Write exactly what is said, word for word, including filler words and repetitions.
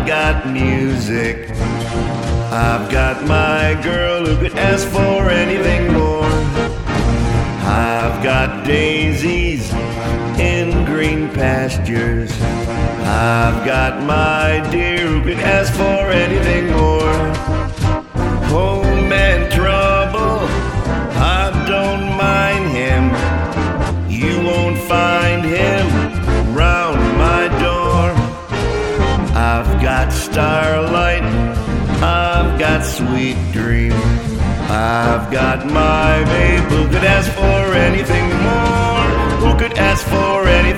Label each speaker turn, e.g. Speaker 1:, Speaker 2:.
Speaker 1: I've got music. I've got my girl who could ask for anything more. I've got daisies in green pastures. I've got my dear who could ask for anything more. Home and trouble, I don't mind him. You won't find him round my door. I've got starlight, I've got sweet dreams. I've got my babe who could ask for anything more. Who could ask for anything